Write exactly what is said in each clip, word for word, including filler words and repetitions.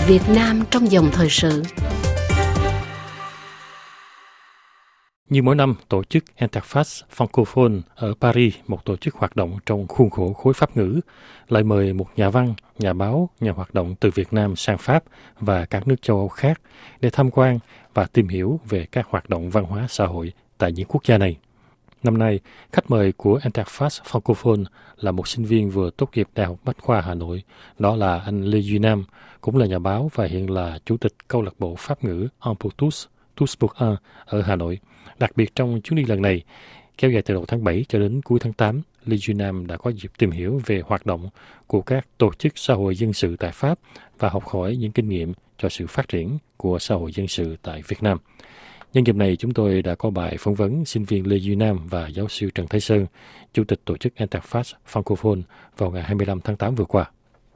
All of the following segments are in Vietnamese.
Việt Nam trong dòng thời sự. Như mỗi năm, tổ chức Interface Francophone ở Paris, một tổ chức hoạt động trong khuôn khổ khối Pháp ngữ, lại mời một nhà văn, nhà báo, nhà hoạt động từ Việt Nam sang Pháp và các nước châu Âu khác để tham quan và tìm hiểu về các hoạt động văn hóa xã hội tại những quốc gia này. Năm nay, khách mời của Interface Francophone là một sinh viên vừa tốt nghiệp Đại học Bách khoa Hà Nội, đó là anh Lê Duy Nam, cũng là nhà báo và hiện là chủ tịch câu lạc bộ Pháp ngữ Un pour tous, tous pour un ở Hà Nội. Đặc biệt trong chuyến đi lần này, kéo dài từ đầu tháng bảy cho đến cuối tháng tám, Lê Duy Nam đã có dịp tìm hiểu về hoạt động của các tổ chức xã hội dân sự tại Pháp và học hỏi những kinh nghiệm cho sự phát triển của xã hội dân sự tại Việt Nam. Nhân dịp này, chúng tôi đã có bài phỏng vấn sinh viên Lê Duy Nam và giáo sư Trần Thái Sơn, chủ tịch tổ chức Interface Francophone vào ngày hai mươi lăm tháng tám vừa qua.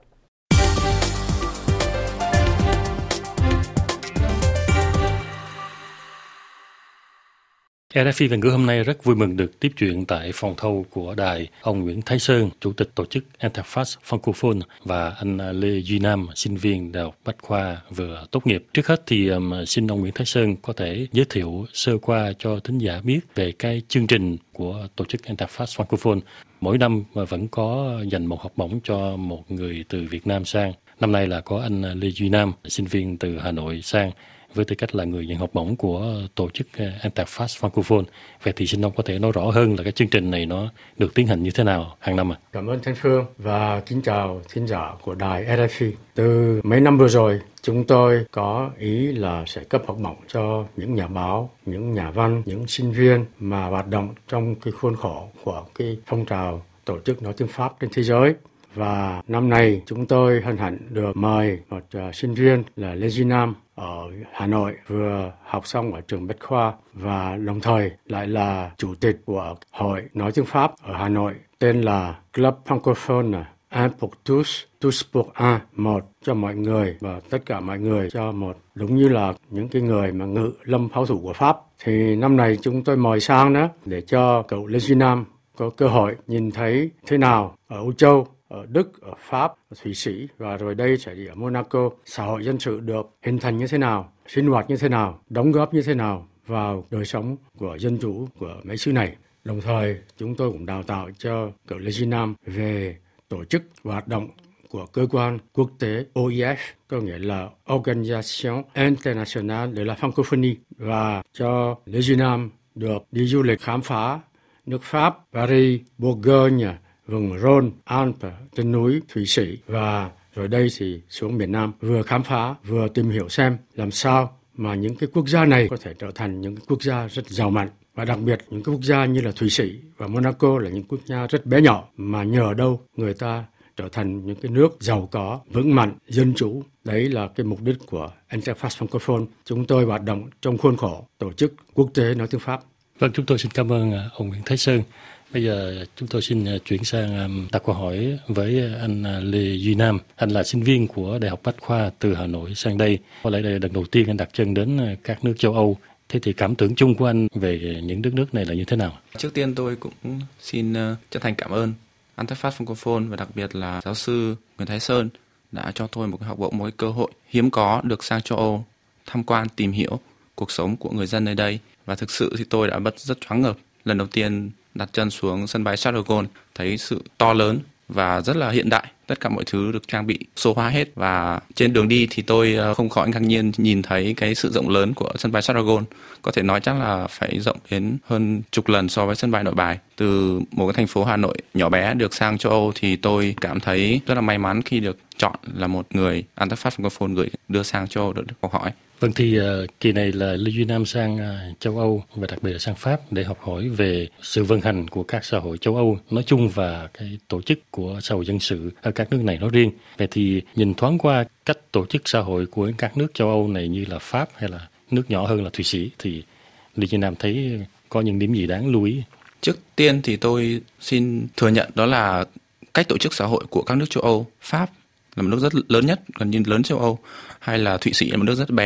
rờ ép i Việt ngữ hôm nay rất vui mừng được tiếp chuyện tại phòng thâu của đài ông Nguyễn Thái Sơn, chủ tịch tổ chức Interface Francophone, và anh Lê Duy Nam, sinh viên Đại học Bách khoa vừa tốt nghiệp. Trước hết thì um, xin ông Nguyễn Thái Sơn có thể giới thiệu sơ qua cho thính giả biết về cái chương trình của tổ chức Interface Francophone. Mỗi năm vẫn có dành một học bổng cho một người từ Việt Nam sang. Năm nay là có anh Lê Duy Nam, sinh viên từ Hà Nội sang với tư cách là người nhận học bổng của tổ chức Interface Francophone. Vậy thì xin ông có thể nói rõ hơn là cái chương trình này nó được tiến hành như thế nào hàng năm ạ? À? Cảm ơn Thanh Phương và kính chào thính giả của đài rờ ép i. Từ mấy năm vừa rồi, chúng tôi có ý là sẽ cấp học bổng cho những nhà báo, những nhà văn, những sinh viên mà hoạt động trong cái khuôn khổ của cái phong trào tổ chức nói tiếng Pháp trên thế giới. Và năm nay chúng tôi hân hạnh được mời một uh, sinh viên là Lê Duy Nam ở Hà Nội, vừa học xong ở trường Bách khoa và đồng thời lại là chủ tịch của Hội nói tiếng Pháp ở Hà Nội, tên là Club Francophone Un pour tous, tous pour un, một cho mọi người và tất cả mọi người cho một, đúng như là những cái người mà ngự lâm pháo thủ của Pháp. Thì năm nay chúng tôi mời sang đó để cho cậu Lê Duy Nam có cơ hội nhìn thấy thế nào ở Âu Châu, ở Đức, ở Pháp, ở Thụy Sĩ và rồi đây sẽ đi ở Monaco, xã hội dân sự được hình thành như thế nào, sinh hoạt như thế nào, đóng góp như thế nào vào đời sống của dân chủ của mấy xứ này. Đồng thời, chúng tôi cũng đào tạo cho cậu Lê Duy Nam về tổ chức và hoạt động của cơ quan quốc tế O I F, có nghĩa là Organisation Internationale de la Francophonie, và cho Lê Duy Nam được đi du lịch khám phá nước Pháp, Paris, Bourgogne, vùng Rhône, Alpes, trên núi Thụy Sĩ, và rồi đây thì xuống miền Nam vừa khám phá vừa tìm hiểu xem làm sao mà những cái quốc gia này có thể trở thành những cái quốc gia rất giàu mạnh, và đặc biệt những cái quốc gia như là Thụy Sĩ và Monaco là những quốc gia rất bé nhỏ mà nhờ đâu người ta trở thành những cái nước giàu có, vững mạnh, dân chủ. Đấy là cái mục đích của Interface Francophone. Chúng tôi hoạt động trong khuôn khổ tổ chức quốc tế nói tiếng Pháp. Vâng, chúng tôi xin cảm ơn ông Nguyễn Thái Sơn. Bây giờ chúng tôi xin chuyển sang đặt câu hỏi với anh Lê Duy Nam. Anh là sinh viên của Đại học Bách khoa từ Hà Nội sang đây. Có lẽ đây là lần đầu tiên anh đặt chân đến các nước châu Âu. Thế thì cảm tưởng chung của anh về những đất nước này là như thế nào? Trước tiên tôi cũng xin chân thành cảm ơn Interface Francophone và đặc biệt là giáo sư Nguyễn Thái Sơn đã cho tôi một cái học bổng, một cái cơ hội hiếm có được sang châu Âu tham quan, tìm hiểu cuộc sống của người dân nơi đây. Và thực sự thì tôi đã bất rất choáng ngợp lần đầu tiên đặt chân xuống sân bay Charles de Gaulle, thấy sự to lớn và rất là hiện đại. Tất cả mọi thứ được trang bị số hóa hết, và trên đường đi thì tôi không khỏi ngạc nhiên nhìn thấy cái sự rộng lớn của sân bay Charles de Gaulle. Có thể nói chắc là phải rộng đến hơn chục lần so với sân bay Nội Bài. Từ một cái thành phố Hà Nội nhỏ bé được sang châu Âu thì tôi cảm thấy rất là may mắn khi được chọn là một người Interface Francophone gửi đưa sang châu Âu được học hỏi. Vâng, thì uh, kỳ này là Lê Duy Nam sang uh, châu Âu và đặc biệt là sang Pháp để học hỏi về sự vận hành của các xã hội châu Âu nói chung và cái tổ chức của xã hội dân sự ở các nước này nói riêng. Vậy thì nhìn thoáng qua cách tổ chức xã hội của các nước châu Âu này như là Pháp hay là nước nhỏ hơn là Thụy Sĩ, thì Lê Duy Nam thấy có những điểm gì đáng lưu ý? Trước tiên thì tôi xin thừa nhận đó là cách tổ chức xã hội của các nước châu Âu. Pháp là một nước rất lớn nhất, gần như lớn châu Âu, hay là Thụy Sĩ là một nước rất bé,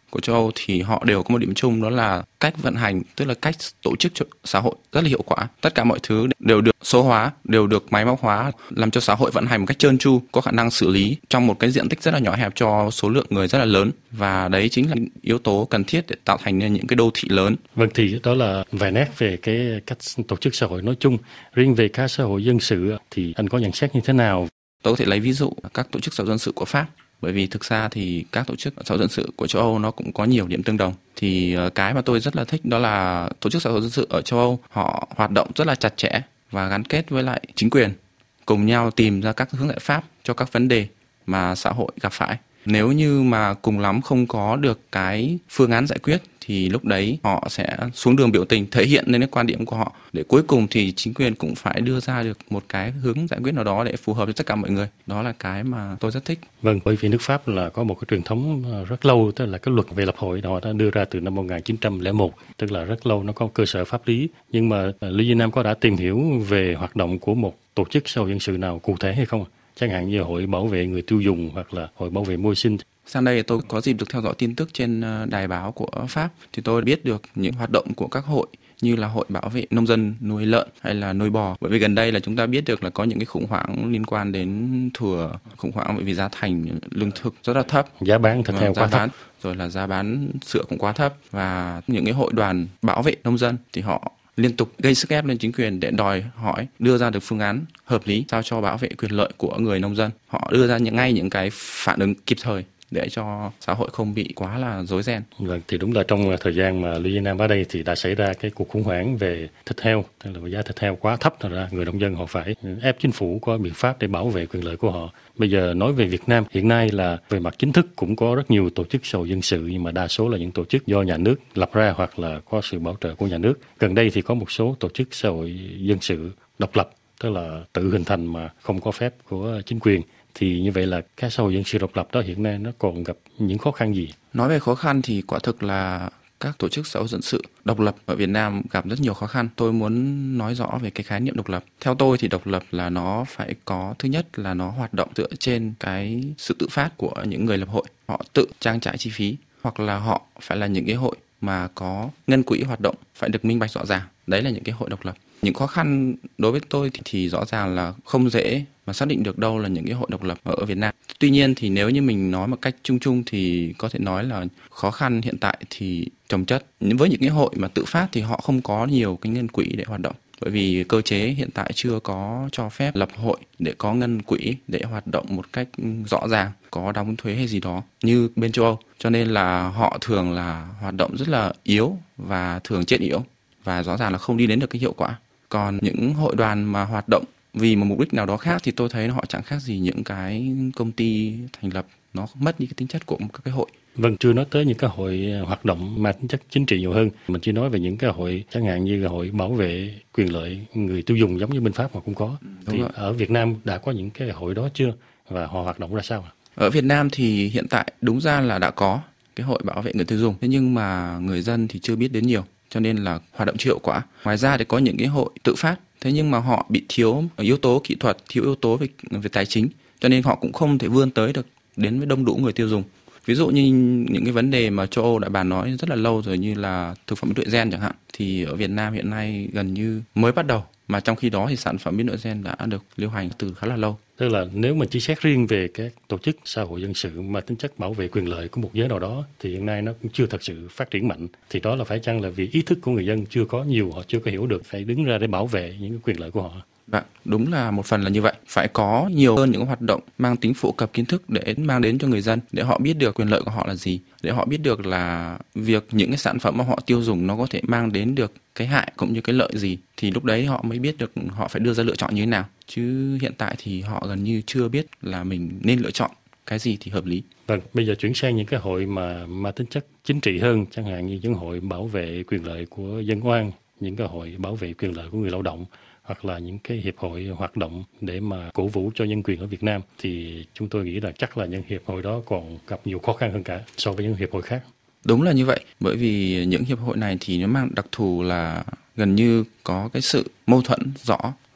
của châu Âu thì họ đều có một điểm chung, đó là cách vận hành, tức là cách tổ chức xã hội rất là hiệu quả. Tất cả mọi thứ đều được số hóa, đều được máy móc hóa, làm cho xã hội vận hành một cách trơn tru, có khả năng xử lý trong một cái diện tích rất là nhỏ hẹp cho số lượng người rất là lớn. Và đấy chính là yếu tố cần thiết để tạo thành nên những cái đô thị lớn. Vâng, thì đó là vài nét về cái cách tổ chức xã hội nói chung. Riêng về các xã hội dân sự thì anh có nhận xét như thế nào? Tôi có thể lấy ví dụ các tổ chức xã hội dân sự của Pháp. Bởi vì thực ra thì các tổ chức xã hội dân sự của châu Âu nó cũng có nhiều điểm tương đồng. Thì cái mà tôi rất là thích đó là tổ chức xã hội dân sự ở châu Âu họ hoạt động rất là chặt chẽ và gắn kết với lại chính quyền, cùng nhau tìm ra các hướng giải pháp cho các vấn đề mà xã hội gặp phải. Nếu như mà cùng lắm không có được cái phương án giải quyết thì lúc đấy họ sẽ xuống đường biểu tình, thể hiện lên cái quan điểm của họ, để cuối cùng thì chính quyền cũng phải đưa ra được một cái hướng giải quyết nào đó để phù hợp với tất cả mọi người. Đó là cái mà tôi rất thích. Vâng, bởi vì nước Pháp là có một cái truyền thống rất lâu, tức là cái luật về lập hội họ đã đưa ra từ năm một nghìn chín trăm lẻ một, tức là rất lâu, nó có cơ sở pháp lý. Nhưng mà Lý Duy Nam có đã tìm hiểu về hoạt động của một tổ chức xã hội dân sự nào cụ thể hay không? Chẳng hạn như Hội Bảo vệ Người Tiêu Dùng hoặc là Hội Bảo vệ Môi sinh. Sang đây tôi có dịp được theo dõi tin tức trên đài báo của Pháp, thì tôi biết được những hoạt động của các hội như là Hội Bảo vệ Nông dân nuôi lợn hay là nuôi bò. Bởi vì gần đây là chúng ta biết được là có những cái khủng hoảng liên quan đến thừa, khủng hoảng bởi vì giá thành lương thực rất là thấp, giá bán thịt heo quá thấp, rồi là giá bán sữa cũng quá thấp, và những cái hội đoàn bảo vệ nông dân thì họ liên tục gây sức ép lên chính quyền để đòi hỏi đưa ra được phương án hợp lý sao cho bảo vệ quyền lợi của người nông dân. Họ đưa ra những ngay những cái phản ứng kịp thời để cho xã hội không bị quá là rối ren. Vâng, thì đúng là trong thời gian mà Lý Duy Nam ở đây thì đã xảy ra cái cuộc khủng hoảng về thịt heo, tức là giá thịt heo quá thấp, thành ra người nông dân họ phải ép chính phủ có biện pháp để bảo vệ quyền lợi của họ. Bây giờ nói về Việt Nam, hiện nay là về mặt chính thức cũng có rất nhiều tổ chức xã hội dân sự, nhưng mà đa số là những tổ chức do nhà nước lập ra hoặc là có sự bảo trợ của nhà nước. Gần đây thì có một số tổ chức xã hội dân sự độc lập, tức là tự hình thành mà không có phép của chính quyền. Thì như vậy là các xã hội dân sự độc lập đó hiện nay nó còn gặp những khó khăn gì? Nói về khó khăn thì quả thực là các tổ chức xã hội dân sự độc lập ở Việt Nam gặp rất nhiều khó khăn. Tôi muốn nói rõ về cái khái niệm độc lập. Theo tôi thì độc lập là nó phải có, thứ nhất là nó hoạt động dựa trên cái sự tự phát của những người lập hội. Họ tự trang trải chi phí, hoặc là họ phải là những cái hội mà có ngân quỹ hoạt động phải được minh bạch rõ ràng. Đấy là những cái hội độc lập. Những khó khăn đối với tôi thì, thì rõ ràng là không dễ mà xác định được đâu là những cái hội độc lập ở Việt Nam. Tuy nhiên thì nếu như mình nói một cách chung chung thì có thể nói là khó khăn hiện tại thì chồng chất. Với những cái hội mà tự phát thì họ không có nhiều cái ngân quỹ để hoạt động. Bởi vì cơ chế hiện tại chưa có cho phép lập hội để có ngân quỹ để hoạt động một cách rõ ràng, có đóng thuế hay gì đó như bên châu Âu. Cho nên là họ thường là hoạt động rất là yếu và thường chết yểu, và rõ ràng là không đi đến được cái hiệu quả. Còn những hội đoàn mà hoạt động vì một mục đích nào đó khác thì tôi thấy họ chẳng khác gì những cái công ty thành lập, nó mất đi cái tính chất của một cái hội. Vâng, chưa nói tới những cái hội hoạt động mang tính chất chính trị nhiều hơn. Mình chỉ nói về những cái hội chẳng hạn như là hội bảo vệ quyền lợi người tiêu dùng giống như bên Pháp mà cũng có. Đúng thì rồi. Ở Việt Nam đã có những cái hội đó chưa? Và họ hoạt động ra sao? Ở Việt Nam thì hiện tại đúng ra là đã có cái hội bảo vệ người tiêu dùng. Thế nhưng mà người dân thì chưa biết đến nhiều, cho nên là hoạt động chưa hiệu quả. Ngoài ra thì có những cái hội tự phát, thế nhưng mà họ bị thiếu yếu tố kỹ thuật, thiếu yếu tố về, về tài chính, cho nên họ cũng không thể vươn tới được đến với đông đủ người tiêu dùng. Ví dụ như những cái vấn đề mà châu Âu đã bàn nói rất là lâu rồi, như là thực phẩm biến đổi gen chẳng hạn, thì ở Việt Nam hiện nay gần như mới bắt đầu, mà trong khi đó thì sản phẩm biến đổi gen đã được lưu hành từ khá là lâu. Tức là nếu mà chỉ xét riêng về các tổ chức xã hội dân sự mà tính chất bảo vệ quyền lợi của một giới nào đó thì hiện nay nó cũng chưa thật sự phát triển mạnh. Thì đó là phải chăng là vì ý thức của người dân chưa có nhiều, họ chưa có hiểu được phải đứng ra để bảo vệ những quyền lợi của họ? Vâng, đúng là một phần là như vậy. Phải có nhiều hơn những hoạt động mang tính phổ cập kiến thức để mang đến cho người dân, để họ biết được quyền lợi của họ là gì, để họ biết được là việc những cái sản phẩm mà họ tiêu dùng nó có thể mang đến được cái hại cũng như cái lợi gì, thì lúc đấy họ mới biết được họ phải đưa ra lựa chọn như thế nào. Chứ hiện tại thì họ gần như chưa biết là mình nên lựa chọn cái gì thì hợp lý. Vâng, bây giờ chuyển sang những cái hội mà mà tính chất chính trị hơn, chẳng hạn như những hội bảo vệ quyền lợi của dân oan, những cái hội bảo vệ quyền lợi của người lao động, hoặc là những cái hiệp hội hoạt động để mà cổ vũ cho nhân quyền ở Việt Nam, thì chúng tôi nghĩ là chắc là những hiệp hội đó còn gặp nhiều khó khăn hơn cả so với những hiệp hội khác. Đúng là như vậy, bởi vì những hiệp hội này thì nó mang đặc thù là gần như có cái sự mâu thuẫn rõ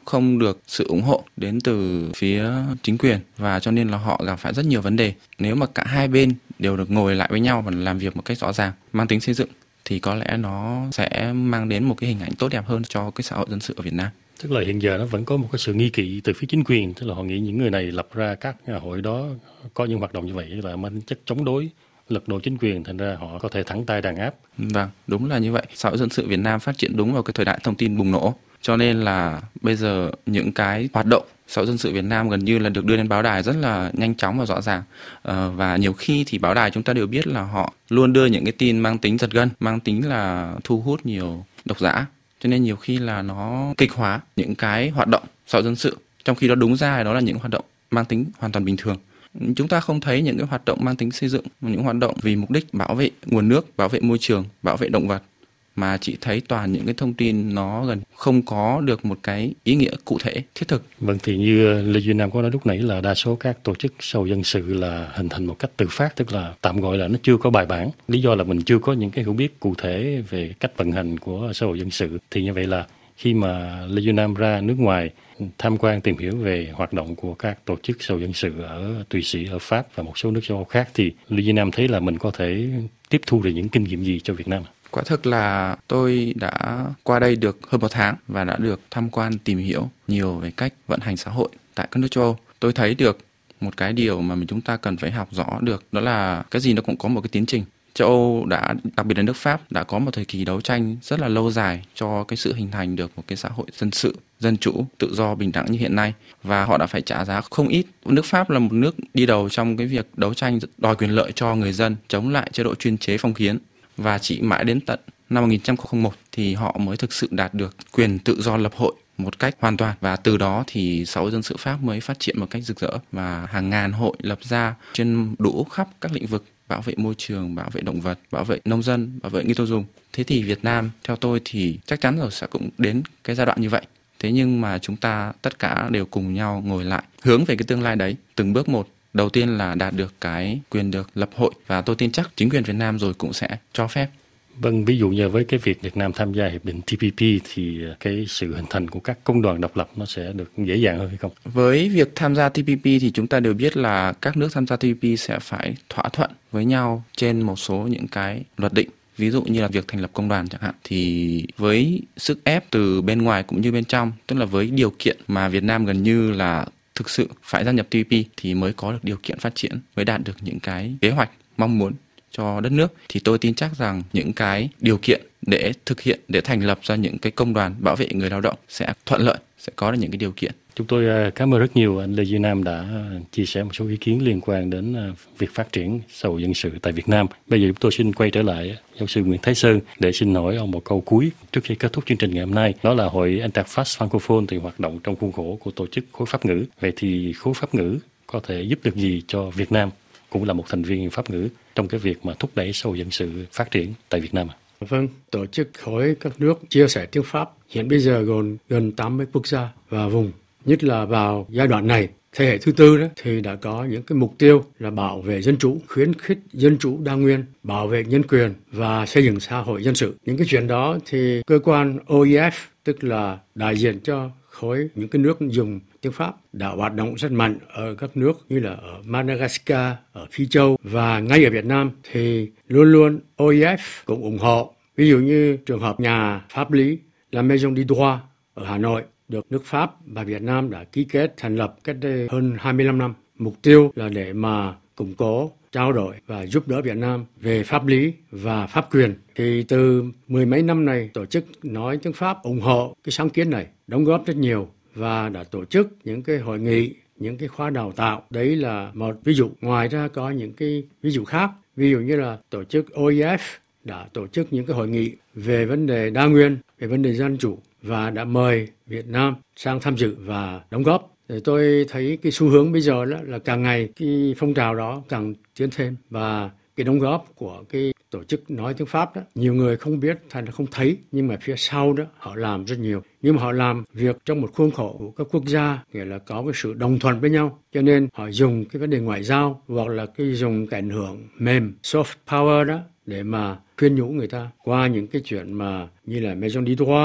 không được sự ủng hộ đến từ phía chính quyền, và cho nên là họ gặp phải rất nhiều vấn đề. Nếu mà cả hai bên đều được ngồi lại với nhau và làm việc một cách rõ ràng, mang tính xây dựng, thì có lẽ nó sẽ mang đến một cái hình ảnh tốt đẹp hơn cho cái xã hội dân sự ở Việt Nam. Tức là hiện giờ nó vẫn có một cái sự nghi kỵ từ phía chính quyền, tức là họ nghĩ những người này lập ra các hội đó có những hoạt động như vậy là mang chất chống đối, lật đổ chính quyền, thành ra họ có thể thẳng tay đàn áp. Vâng, đúng là như vậy. Xã hội dân sự Việt Nam phát triển đúng vào cái thời đại thông tin bùng nổ, cho nên là bây giờ những cái hoạt động xã hội dân sự Việt Nam gần như là được đưa lên báo đài rất là nhanh chóng và rõ ràng. À, và nhiều khi thì báo đài chúng ta đều biết là họ luôn đưa những cái tin mang tính giật gân, mang tính là thu hút nhiều độc giả, cho nên nhiều khi là nó kịch hóa những cái hoạt động xã hội dân sự, trong khi đó đúng ra đó là những hoạt động mang tính hoàn toàn bình thường. Chúng ta không thấy những cái hoạt động mang tính xây dựng, những hoạt động vì mục đích bảo vệ nguồn nước, bảo vệ môi trường, bảo vệ động vật, mà chỉ thấy toàn những cái thông tin nó gần không có được một cái ý nghĩa cụ thể, thiết thực. Vâng, thì như Lê Duy Nam có nói lúc nãy là đa số các tổ chức xã hội dân sự là hình thành một cách tự phát, tức là tạm gọi là nó chưa có bài bản. Lý do là mình chưa có những cái hiểu biết cụ thể về cách vận hành của xã hội dân sự. Thì như vậy là khi mà Lê Duy Nam ra nước ngoài tham quan tìm hiểu về hoạt động của các tổ chức xã hội dân sự ở Thụy Sĩ, ở Pháp và một số nước châu Âu khác, thì Lê Duy Nam thấy là mình có thể tiếp thu được những kinh nghiệm gì cho Việt Nam? Quả thực là tôi đã qua đây được hơn một tháng và đã được tham quan tìm hiểu nhiều về cách vận hành xã hội tại các nước châu Âu. Tôi thấy được một cái điều mà chúng ta cần phải học rõ được, đó là cái gì nó cũng có một cái tiến trình. Châu Âu đã, đặc biệt là nước Pháp, đã có một thời kỳ đấu tranh rất là lâu dài cho cái sự hình thành được một cái xã hội dân sự, dân chủ, tự do, bình đẳng như hiện nay. Và họ đã phải trả giá không ít. Nước Pháp là một nước đi đầu trong cái việc đấu tranh đòi quyền lợi cho người dân, chống lại chế độ chuyên chế phong kiến. Và chỉ mãi đến tận năm một nghìn chín trăm lẻ một thì họ mới thực sự đạt được quyền tự do lập hội một cách hoàn toàn. Và từ đó thì xã hội dân sự Pháp mới phát triển một cách rực rỡ. Và hàng ngàn hội lập ra trên đủ khắp các lĩnh vực: bảo vệ môi trường, bảo vệ động vật, bảo vệ nông dân, bảo vệ người tiêu dùng. Thế thì Việt Nam, theo tôi thì chắc chắn rồi sẽ cũng đến cái giai đoạn như vậy. Thế nhưng mà chúng ta tất cả đều cùng nhau ngồi lại, hướng về cái tương lai đấy, từng bước một. Đầu tiên là đạt được cái quyền được lập hội, và tôi tin chắc chính quyền Việt Nam rồi cũng sẽ cho phép. Vâng, ví dụ như với cái việc Việt Nam tham gia hiệp định T P P thì cái sự hình thành của các công đoàn độc lập nó sẽ được dễ dàng hơn hay không? Với việc tham gia T P P thì chúng ta đều biết là các nước tham gia T P P sẽ phải thỏa thuận với nhau trên một số những cái luật định. Ví dụ như là việc thành lập công đoàn chẳng hạn, thì với sức ép từ bên ngoài cũng như bên trong, tức là với điều kiện mà Việt Nam gần như là thực sự phải gia nhập T P P thì mới có được điều kiện phát triển, mới đạt được những cái kế hoạch mong muốn cho đất nước. Thì tôi tin chắc rằng những cái điều kiện để thực hiện, để thành lập ra những cái công đoàn bảo vệ người lao động sẽ thuận lợi, sẽ có được những cái điều kiện. Chúng tôi cảm ơn rất nhiều anh Lê Duy Nam đã chia sẻ một số ý kiến liên quan đến việc phát triển xã hội dân sự tại Việt Nam. Bây giờ chúng tôi xin quay trở lại giáo sư Nguyễn Thái Sơn để xin hỏi ông một câu cuối trước khi kết thúc chương trình ngày hôm nay. Đó là hội Interface Francophone thì hoạt động trong khuôn khổ của tổ chức khối Pháp ngữ. Vậy thì khối Pháp ngữ có thể giúp được gì cho Việt Nam, cũng là một thành viên Pháp ngữ, trong cái việc mà thúc đẩy xã hội dân sự phát triển tại Việt Nam? Vâng, tổ chức khối các nước chia sẻ tiếng Pháp hiện bây giờ gồm gần tám mươi quốc gia và vùng. Nhất là vào giai đoạn này, thế hệ thứ tư đó, thì đã có những cái mục tiêu là bảo vệ dân chủ, khuyến khích dân chủ đa nguyên, bảo vệ nhân quyền và xây dựng xã hội dân sự. Những cái chuyện đó thì cơ quan O I F, tức là đại diện cho khối những cái nước dùng tiếng Pháp, đã hoạt động rất mạnh ở các nước như là ở Madagascar, ở Phi Châu, và ngay ở Việt Nam thì luôn luôn O I F cũng ủng hộ. Ví dụ như trường hợp nhà pháp lý La Maison du Droit ở Hà Nội được nước Pháp và Việt Nam đã ký kết thành lập cách đây hơn hai mươi lăm năm. Mục tiêu là để mà củng cố, trao đổi và giúp đỡ Việt Nam về pháp lý và pháp quyền. Thì từ mười mấy năm này, tổ chức nói tiếng Pháp ủng hộ cái sáng kiến này, đóng góp rất nhiều và đã tổ chức những cái hội nghị, những cái khóa đào tạo. Đấy là một ví dụ. Ngoài ra có những cái ví dụ khác. Ví dụ như là tổ chức O I F đã tổ chức những cái hội nghị về vấn đề đa nguyên, về vấn đề dân chủ và đã mời Việt Nam sang tham dự và đóng góp. Thì tôi thấy cái xu hướng bây giờ đó là càng ngày cái phong trào đó càng tiến thêm, và cái đóng góp của cái tổ chức nói tiếng Pháp đó, nhiều người không biết hay là không thấy, nhưng mà phía sau đó họ làm rất nhiều. Nhưng mà họ làm việc trong một khuôn khổ của các quốc gia, nghĩa là có cái sự đồng thuận với nhau. Cho nên họ dùng cái vấn đề ngoại giao hoặc là cái dùng cái ảnh hưởng mềm, soft power đó, để mà khuyên nhủ người ta qua những cái chuyện mà như là Maison du Droit,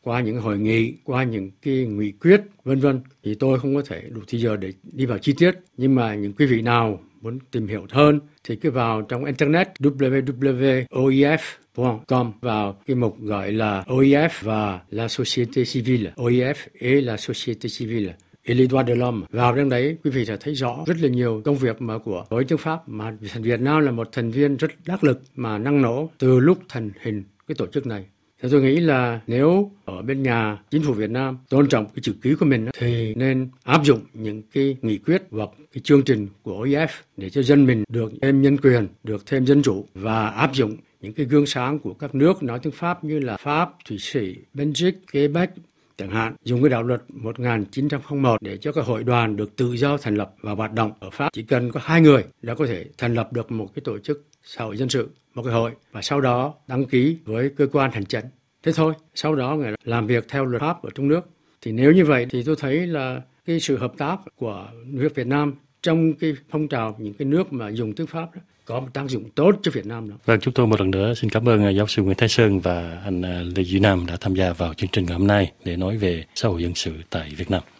qua những hội nghị, qua những cái nghị quyết, vân vân, thì tôi không có thể đủ thời giờ để đi vào chi tiết. Nhưng mà những quý vị nào muốn tìm hiểu hơn thì cứ vào trong internet w w w chấm o i f chấm com, vào cái mục gọi là o i f và la société civile, o i f et la société civile et les droits de l'homme. Vào trong đấy quý vị sẽ thấy rõ rất là nhiều công việc mà của Hội Tư pháp, mà Việt Nam là một thành viên rất đắc lực mà năng nổ từ lúc thành hình cái tổ chức này. Thì tôi nghĩ là nếu ở bên nhà chính phủ Việt Nam tôn trọng cái chữ ký của mình thì nên áp dụng những cái nghị quyết hoặc cái chương trình của o i f để cho dân mình được thêm nhân quyền, được thêm dân chủ, và áp dụng những cái gương sáng của các nước nói tiếng Pháp như là Pháp, Thụy Sĩ, Belgique, Quebec chẳng hạn, dùng cái đạo luật một nghìn chín trăm lẻ một để cho các hội đoàn được tự do thành lập và hoạt động. Ở Pháp chỉ cần có hai người đã có thể thành lập được một cái tổ chức xã hội dân sự, một cái hội, và sau đó đăng ký với cơ quan hành chính. Thế thôi, sau đó người làm việc theo luật pháp ở trong nước. Thì nếu như vậy thì tôi thấy là cái sự hợp tác của nước Việt Nam trong cái phong trào những cái nước mà dùng tiếng Pháp đó, có một tác dụng tốt cho Việt Nam đó. Vâng, chúng tôi một lần nữa xin cảm ơn giáo sư Nguyễn Thái Sơn và anh Lê Duy Nam đã tham gia vào chương trình ngày hôm nay để nói về xã hội dân sự tại Việt Nam.